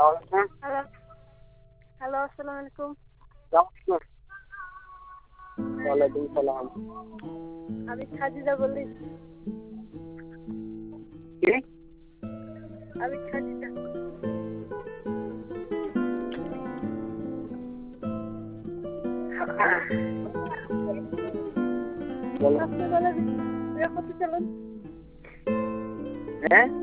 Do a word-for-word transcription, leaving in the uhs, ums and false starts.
Hello hello আসসালামু আলাইকুম। ওয়ালাইকুম সালাম। আমি খাদিজা বলি। কে? আমি খাদিজা। বলো। আপনি বলেন বিয়ে করতে চলেন। হ্যাঁ?